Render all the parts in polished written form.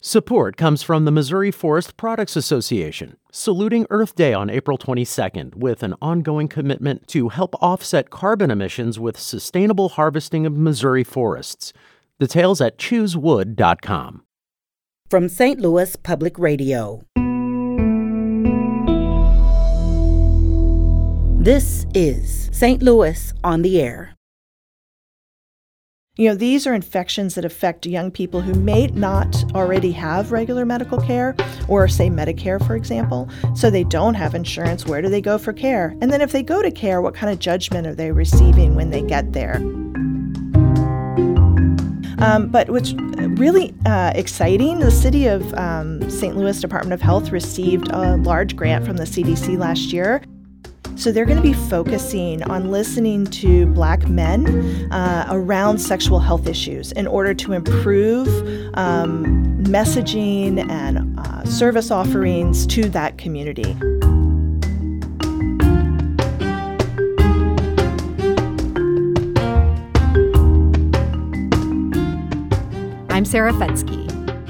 Support comes from the Missouri Forest Products Association, saluting Earth Day on April 22nd with an ongoing commitment to help offset carbon emissions with sustainable harvesting of Missouri forests. Details at choosewood.com. From St. Louis Public Radio. This is St. Louis on the Air. You know, these are infections that affect young people who may not already have regular medical care or, say, Medicare, for example. So they don't have insurance. Where do they go for care? And then if they go to care, what kind of judgment are they receiving when they get there? But what's really exciting, the city of St. Louis Department of Health received a large grant from the CDC last year. So they're going to be focusing on listening to Black men around sexual health issues in order to improve messaging and service offerings to that community. I'm Sarah Fenske.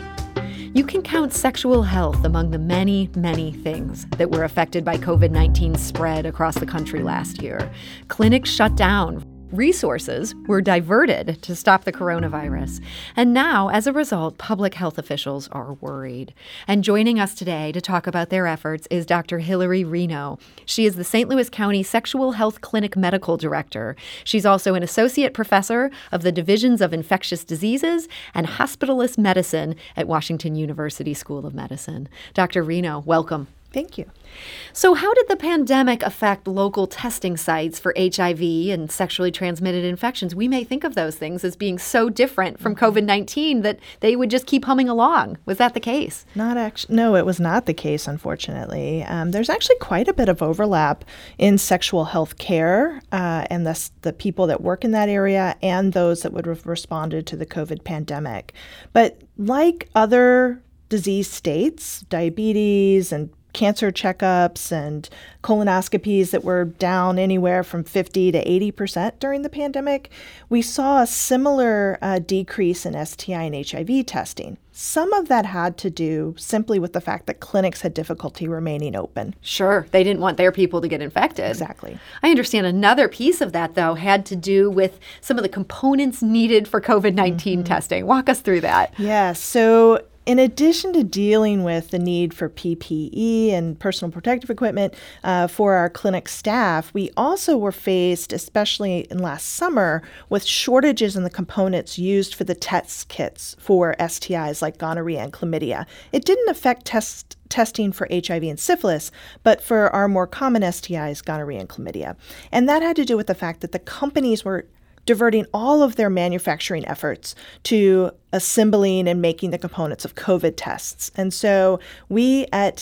You can count sexual health among the many, many things that were affected by COVID-19's spread across the country last year. Clinics shut down. Resources were diverted to stop the coronavirus. And now, as a result, public health officials are worried. And joining us today to talk about their efforts is Dr. Hillary Reno. She is the St. Louis County Sexual Health Clinic Medical Director. She's also an associate professor of the Divisions of Infectious Diseases and Hospitalist Medicine at Washington University School of Medicine. Dr. Reno, welcome. Thank you. So how did the pandemic affect local testing sites for HIV and sexually transmitted infections? We may think of those things as being so different from COVID-19 that they would just keep humming along. Was that the case? No, it was not the case, unfortunately. There's actually quite a bit of overlap in sexual health care and the people that work in that area and those that would have responded to the COVID pandemic. But like other disease states, diabetes and cancer checkups and colonoscopies that were down anywhere from 50 to 80% during the pandemic, we saw a similar decrease in STI and HIV testing. Some of that had to do simply with the fact that clinics had difficulty remaining open. Sure. They didn't want their people to get infected. Exactly. I understand another piece of that, though, had to do with some of the components needed for COVID-19 testing. Walk us through that. Yeah. So in addition to dealing with the need for PPE and personal protective equipment for our clinic staff, we also were faced, especially in last summer, with shortages in the components used for the test kits for STIs like gonorrhea and chlamydia. It didn't affect testing for HIV and syphilis, but for our more common STIs, gonorrhea and chlamydia. And that had to do with the fact that the companies were diverting all of their manufacturing efforts to assembling and making the components of COVID tests. And so we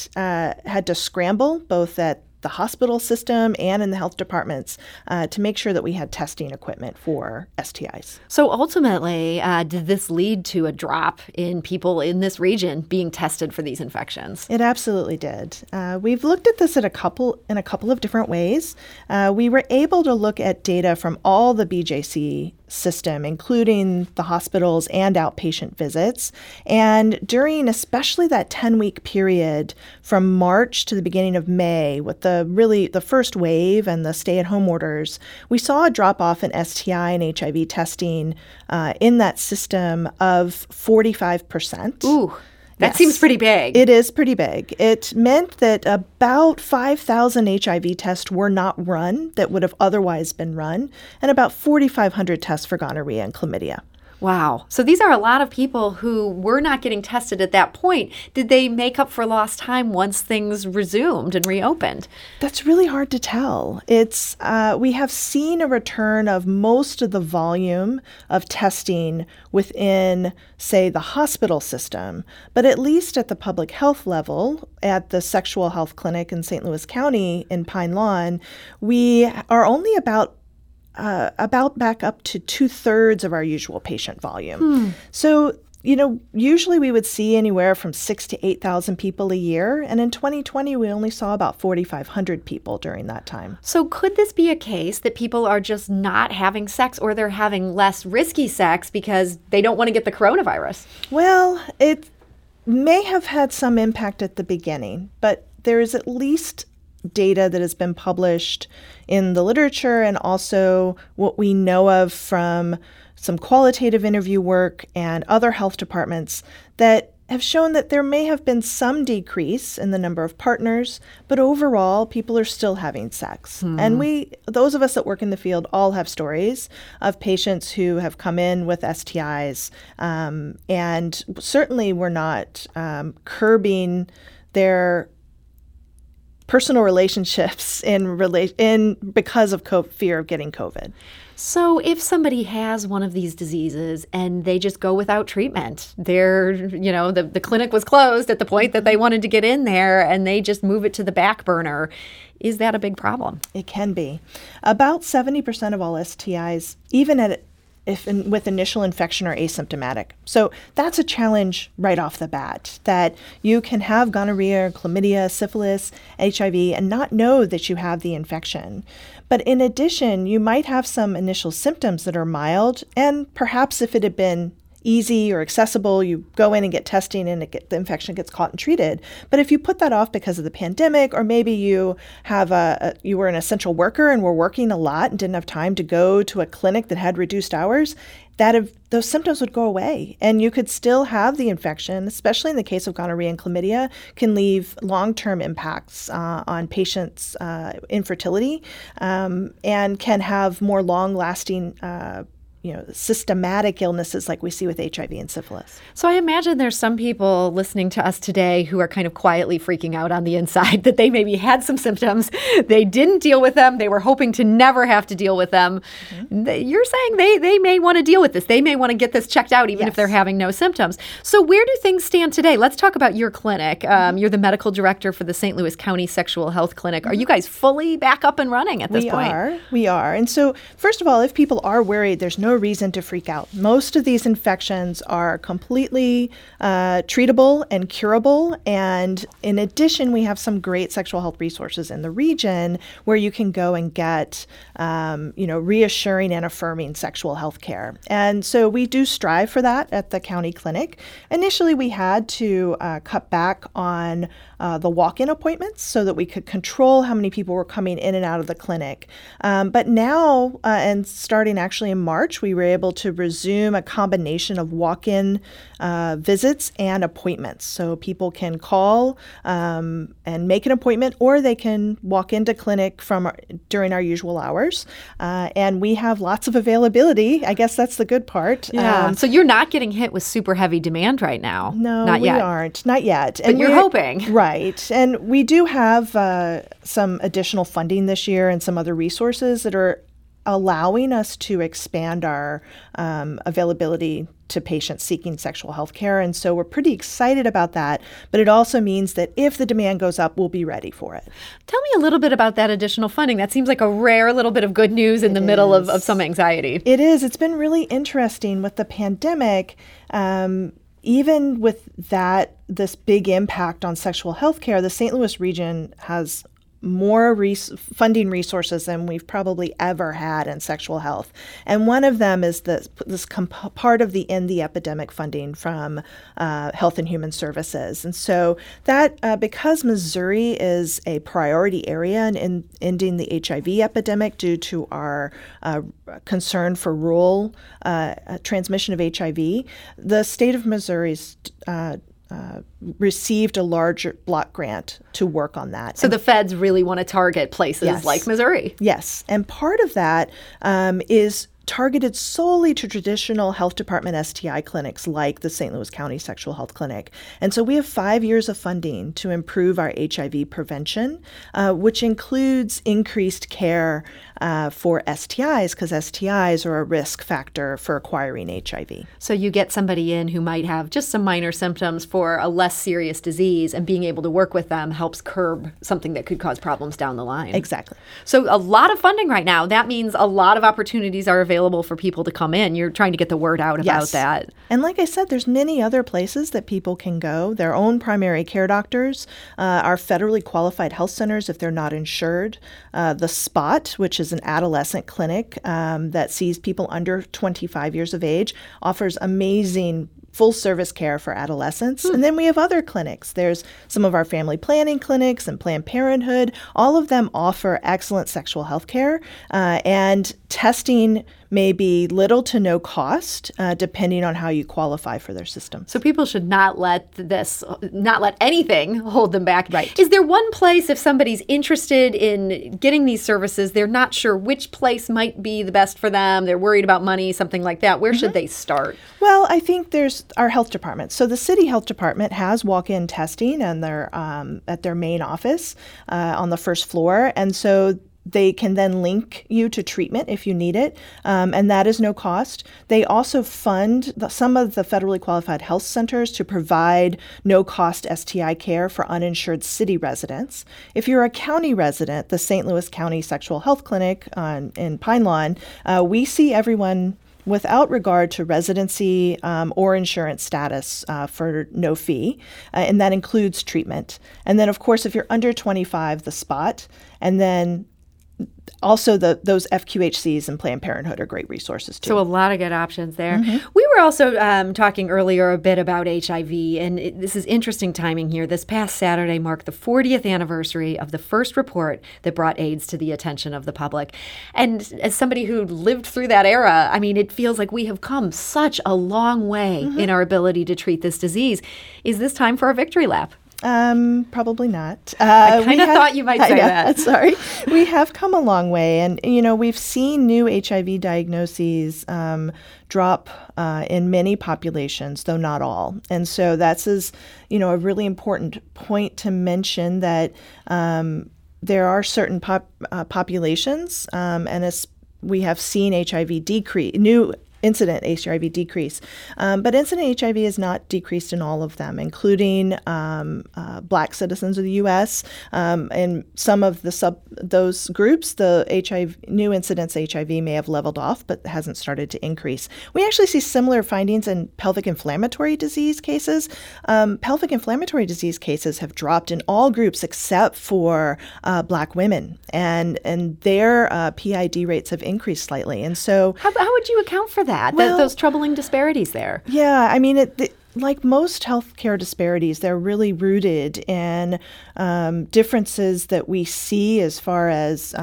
had to scramble both at the hospital system and in the health departments to make sure that we had testing equipment for STIs. So ultimately, did this lead to a drop in people in this region being tested for these infections? It absolutely did. We've looked at this in a couple of different ways. We were able to look at data from all the BJC system, including the hospitals and outpatient visits. And during especially that 10-week period from March to the beginning of May, with the first wave and the stay-at-home orders, we saw a drop-off in STI and HIV testing in that system of 45%. Ooh. That Yes. seems pretty big. It is pretty big. It meant that about 5,000 HIV tests were not run that would have otherwise been run, and about 4,500 tests for gonorrhea and chlamydia. Wow. So these are a lot of people who were not getting tested at that point. Did they make up for lost time once things resumed and reopened? That's really hard to tell. We have seen a return of most of the volume of testing within, say, the hospital system, but at least at the public health level, at the sexual health clinic in St. Louis County in Pine Lawn, we are only about back up to 2/3 of our usual patient volume. So, usually we would see anywhere from 6,000 to 8,000 people a year. And in 2020, we only saw about 4,500 people during that time. So could this be a case that people are just not having sex, or they're having less risky sex because they don't want to get the coronavirus? Well, may have had some impact at the beginning, but there is at least data that has been published in the literature and also what we know of from some qualitative interview work and other health departments that have shown that there may have been some decrease in the number of partners, but overall, people are still having sex. And those of us that work in the field all have stories of patients who have come in with STIs, and certainly we're not curbing their personal relationships because of fear of getting COVID. So if somebody has one of these diseases and they just go without treatment, the clinic was closed at the point that they wanted to get in there and they just move it to the back burner, is that a big problem? It can be. About 70% of all STIs, even with initial infection, are asymptomatic. So that's a challenge right off the bat, that you can have gonorrhea, chlamydia, syphilis, HIV, and not know that you have the infection. But in addition, you might have some initial symptoms that are mild, and perhaps if it had been easy or accessible, you go in and get testing and the infection gets caught and treated. But if you put that off because of the pandemic, or maybe you have you were an essential worker and were working a lot and didn't have time to go to a clinic that had reduced hours, those symptoms would go away and you could still have the infection, especially in the case of gonorrhea and chlamydia, can leave long-term impacts on patients' infertility, and can have more long-lasting systematic illnesses like we see with HIV and syphilis. So I imagine there's some people listening to us today who are kind of quietly freaking out on the inside that they maybe had some symptoms. They didn't deal with them. They were hoping to never have to deal with them. Mm-hmm. You're saying they may want to deal with this. They may want to get this checked out even if they're having no symptoms. So where do things stand today? Let's talk about your clinic. You're the medical director for the St. Louis County Sexual Health Clinic. Are you guys fully back up and running at this point? We are. And so first of all, if people are worried, there's no reason to freak out. Most of these infections are completely treatable and curable. And in addition, we have some great sexual health resources in the region where you can go and get, reassuring and affirming sexual health care. And so we do strive for that at the county clinic. Initially, we had to cut back on the walk-in appointments so that we could control how many people were coming in and out of the clinic. But now, and starting actually in March, we were able to resume a combination of walk-in visits and appointments. So people can call and make an appointment, or they can walk into clinic during our usual hours. And we have lots of availability. I guess that's the good part. Yeah. So you're not getting hit with super heavy demand right now? No, not yet. We aren't. Not yet. But you're hoping. Right. And we do have some additional funding this year and some other resources that are allowing us to expand our availability to patients seeking sexual health care. And so we're pretty excited about that. But it also means that if the demand goes up, we'll be ready for it. Tell me a little bit about that additional funding. That seems like a rare little bit of good news in the middle of some anxiety. It is. It's been really interesting with the pandemic. Even with this big impact on sexual health care, the St. Louis region has more funding resources than we've probably ever had in sexual health. And one of them is this part of the End the Epidemic funding from Health and Human Services. And so that, because Missouri is a priority area in ending the HIV epidemic due to our concern for rural transmission of HIV, the state of Missouri's received a large block grant to work on that. So the feds really want to target places like Missouri. Yes. And part of that is targeted solely to traditional health department STI clinics like the St. Louis County Sexual Health Clinic. And so we have 5 years of funding to improve our HIV prevention, which includes increased care for STIs, because STIs are a risk factor for acquiring HIV. So you get somebody in who might have just some minor symptoms for a less serious disease, and being able to work with them helps curb something that could cause problems down the line. Exactly. So a lot of funding right now. That means a lot of opportunities are available for people to come in. You're trying to get the word out about that. And like I said, there's many other places that people can go. Their own primary care doctors, our federally qualified health centers if they're not insured. The Spot, which is an adolescent clinic that sees people under 25 years of age, offers amazing full service care for adolescents. And then we have other clinics. There's some of our family planning clinics and Planned Parenthood. All of them offer excellent sexual health care, and testing may be little to no cost, depending on how you qualify for their system. So people should not let anything hold them back. Right. Is there one place, if somebody's interested in getting these services, they're not sure which place might be the best for them, they're worried about money, something like that, where should they start? Well, I think there's our health department. So the city health department has walk-in testing and they're at their main office on the first floor. And so they can then link you to treatment if you need it, and that is no cost. They also fund some of the federally qualified health centers to provide no-cost STI care for uninsured city residents. If you're a county resident, the St. Louis County Sexual Health Clinic in Pine Lawn, we see everyone without regard to residency or insurance status for no fee, and that includes treatment. And then, of course, if you're under 25, the spot, and then also those FQHCs and Planned Parenthood are great resources too. So a lot of good options there. We were also talking earlier a bit about HIV, and this is interesting timing here. This past Saturday marked the 40th anniversary of the first report that brought AIDS to the attention of the public. And as somebody who lived through that era, I mean, it feels like we have come such a long way in our ability to treat this disease. Is this time for a victory lap? Probably not. I kind of thought you might say that. Sorry. We have come a long way. And, we've seen new HIV diagnoses drop in many populations, though not all. And so that's a really important point to mention that there are certain populations, and as we have seen HIV decrease, new incident HIV decrease. But incident HIV is not decreased in all of them, including Black citizens of the U.S. And some of those groups, the new incidence HIV may have leveled off, but hasn't started to increase. We actually see similar findings in pelvic inflammatory disease cases. Pelvic inflammatory disease cases have dropped in all groups except for Black women, and their PID rates have increased slightly. And so, how would you account for that? Those troubling disparities there. Yeah, I mean, like most healthcare disparities, they're really rooted in differences that we see as far as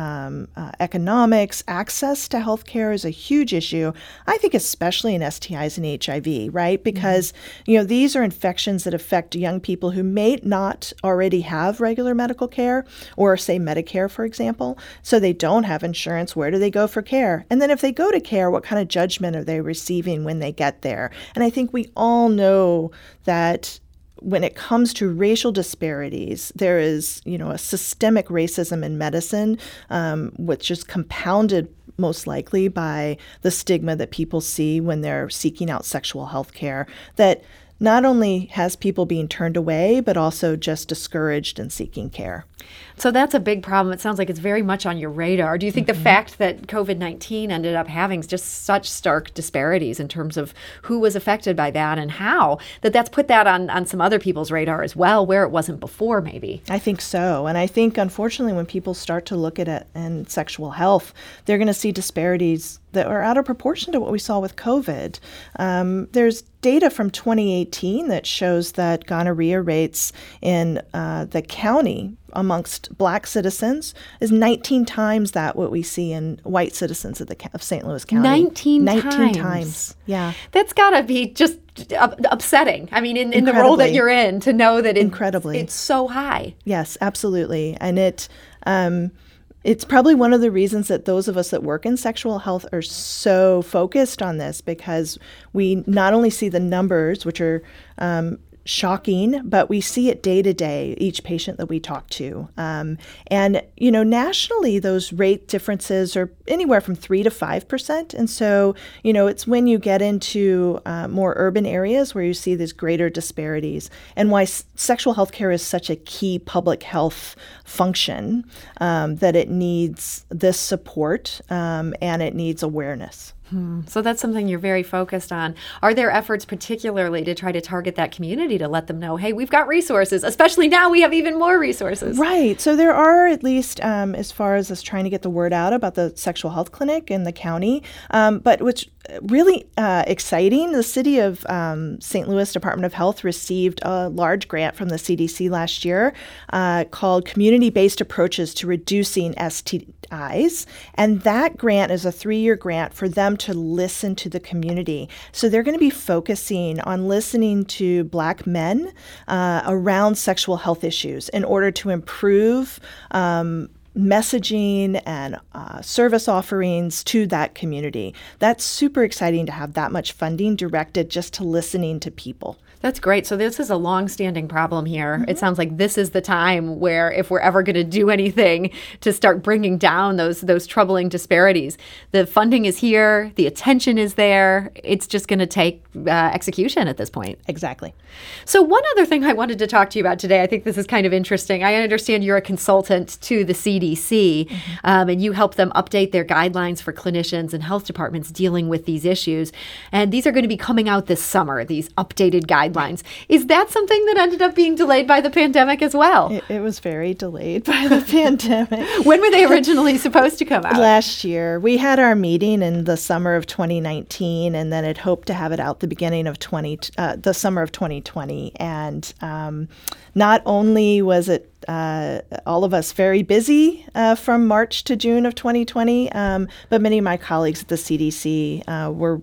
economics. Access to healthcare is a huge issue, I think, especially in STIs and HIV, right? Because, these are infections that affect young people who may not already have regular medical care or, say, Medicare, for example. So they don't have insurance. Where do they go for care? And then if they go to care, what kind of judgment are they receiving when they get there? And I think we all know that when it comes to racial disparities, there is, a systemic racism in medicine, which is compounded most likely by the stigma that people see when they're seeking out sexual health care, that not only has people being turned away, but also just discouraged in seeking care. So that's a big problem. It sounds like it's very much on your radar. Do you think the fact that COVID-19 ended up having just such stark disparities in terms of who was affected by that and how, that's put that on some other people's radar as well, where it wasn't before maybe? I think so. And I think, unfortunately, when people start to look at it in sexual health, they're going to see disparities that are out of proportion to what we saw with COVID. There's data from 2018 that shows that gonorrhea rates in the county amongst Black citizens is 19 times what we see in white citizens of St. Louis County. 19 times. Yeah. That's got to be just upsetting. I mean, in the role that you're in, to know that it's so high. Yes, absolutely. And it's probably one of the reasons that those of us that work in sexual health are so focused on this, because we not only see the numbers, which are shocking, but we see it day to day, each patient that we talk to. And, nationally, those rate differences are anywhere from 3 to 5%. And so, it's when you get into more urban areas where you see these greater disparities, and why sexual health care is such a key public health function, that it needs this support and it needs awareness. So that's something you're very focused on. Are there efforts particularly to try to target that community to let them know, hey, we've got resources, especially now we have even more resources? Right. So there are, at least as far as us trying to get the word out about the sexual health clinic in the county, but which really exciting. The city of St. Louis Department of Health received a large grant from the CDC last year called Community-Based Approaches to Reducing STIs. And that grant is a 3-year grant for them to listen to the community. So they're going to be focusing on listening to Black men around sexual health issues in order to improve messaging and service offerings to that community. That's super exciting to have that much funding directed just to listening to people. That's great. So this is a long-standing problem here. Mm-hmm. It sounds like this is the time where if we're ever going to do anything to start bringing down those troubling disparities, the funding is here, the attention is there. It's just going to take execution at this point. Exactly. So one other thing I wanted to talk to you about today, I think this is kind of interesting. I understand you're a consultant to the CDC, and you help them update their guidelines for clinicians and health departments dealing with these issues. And these are going to be coming out this summer, these updated guidelines. Is that something that ended up being delayed by the pandemic as well? It was very delayed by the pandemic. When were they originally supposed to come out? Last year. We had our meeting in the summer of 2019, and then had hoped to have it out the beginning of the summer of 2020. And not only was it all of us very busy from March to June of 2020, but many of my colleagues at the CDC were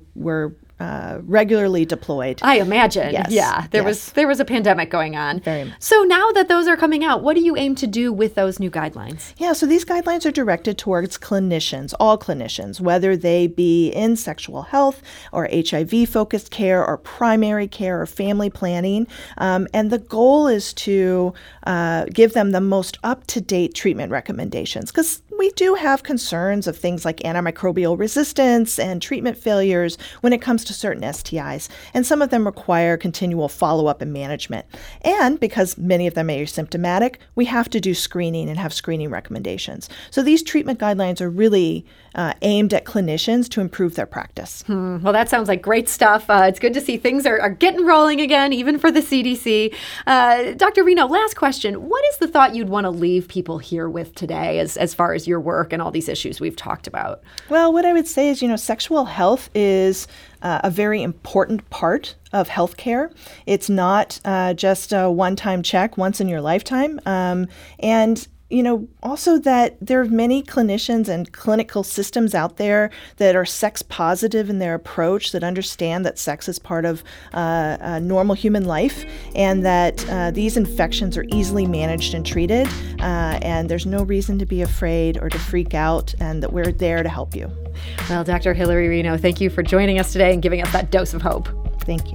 regularly deployed. I imagine. Yes. Yeah. There was a pandemic going on. Very much. So now that those are coming out, what do you aim to do with those new guidelines? Yeah, so these guidelines are directed towards clinicians, all clinicians, whether they be in sexual health or HIV-focused care or primary care or family planning. And the goal is to give them the most up-to-date treatment recommendations, because we do have concerns of things like antimicrobial resistance and treatment failures when it comes to certain STIs, and some of them require continual follow-up and management. And because many of them are asymptomatic, we have to do screening and have screening recommendations. So these treatment guidelines are really aimed at clinicians to improve their practice. Well, that sounds like great stuff. It's good to see things are getting rolling again, even for the CDC. Dr. Reno, last question. What is the thought you'd want to leave people here with today as far as your work and all these issues we've talked about? Well, what I would say is, sexual health is a very important part of healthcare. It's not just a one-time check once in your lifetime. And also that there are many clinicians and clinical systems out there that are sex positive in their approach, that understand that sex is part of normal human life, and that these infections are easily managed and treated, and there's no reason to be afraid or to freak out, and that we're there to help you. Well, Dr. Hillary Reno, thank you for joining us today and giving us that dose of hope. Thank you.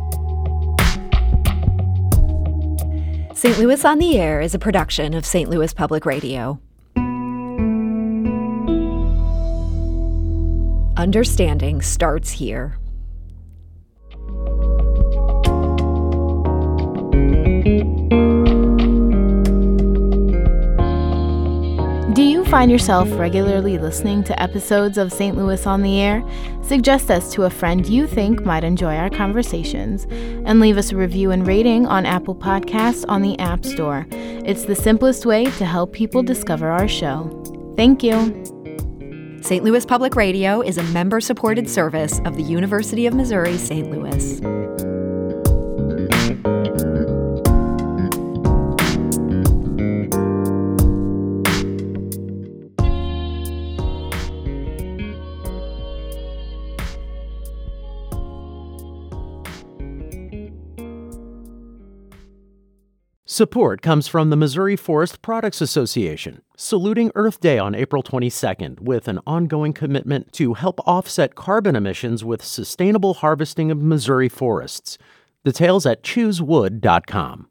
St. Louis on the Air is a production of St. Louis Public Radio. Understanding starts here. Do you find yourself regularly listening to episodes of St. Louis on the Air? Suggest us to a friend you think might enjoy our conversations, and leave us a review and rating on Apple Podcasts on the App Store. It's the simplest way to help people discover our show. Thank you. St. Louis Public Radio is a member-supported service of the University of Missouri, St. Louis. Support comes from the Missouri Forest Products Association, saluting Earth Day on April 22nd with an ongoing commitment to help offset carbon emissions with sustainable harvesting of Missouri forests. Details at choosewood.com.